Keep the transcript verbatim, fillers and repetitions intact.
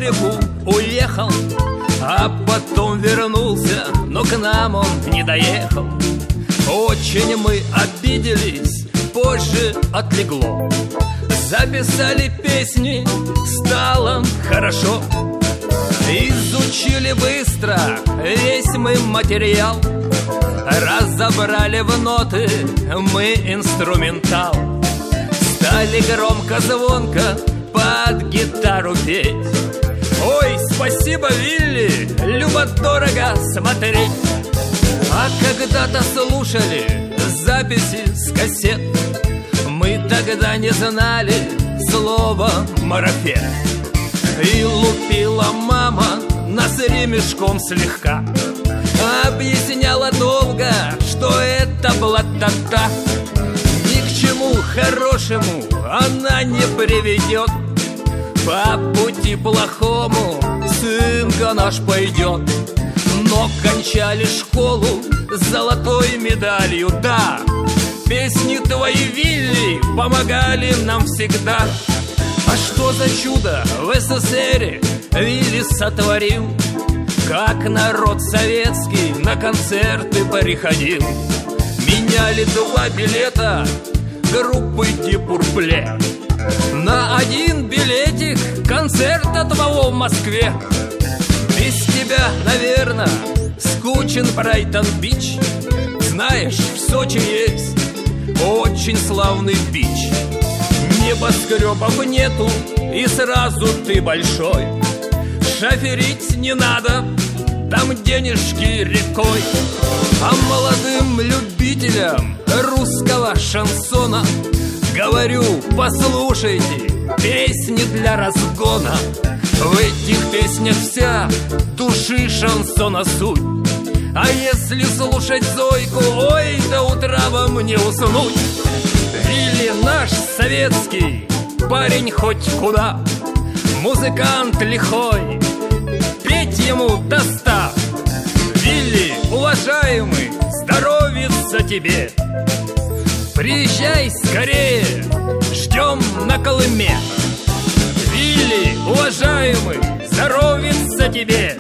Америку уехал, а потом вернулся, но к нам он не доехал. Очень мы обиделись, позже отлегло. Записали песни, стало хорошо. Изучили быстро весь мы материал, разобрали в ноты мы инструментал. Стали громко-звонко под гитару петь. Ой, спасибо, Вилли, любо-дорого смотреть. А когда-то слушали записи с кассет, мы тогда не знали слова «марафет». И лупила мама нас ремешком слегка, объясняла долго, что это блатота. Ни к чему хорошему она не приведет, по пути плохому сынка наш пойдет. Но кончали школу с золотой медалью, да. Песни твои, Вилли, помогали нам всегда. А что за чудо в СССР Вилли сотворил? Как народ советский на концерты приходил. Меняли два билета группы Deep Purple на один билетик концерта твоего в Москве. Без тебя, наверное, скучен Брайтон-Бич. Знаешь, в Сочи есть очень славный бич. Небоскребов нету, и сразу ты большой. Шоферить не надо, там денежки рекой. А молодым любителям русского шансона говорю, послушайте песни для разгона. В этих песнях вся души шансона суть. А если слушать Зойку, ой, до утра вам не уснуть. Вилли наш советский парень хоть куда, музыкант лихой, петь ему до ста. Вилли, уважаемый, здоровится тебе. Приезжай скорее, ждем на Колыме. Вилли, уважаемый, здоровится тебе.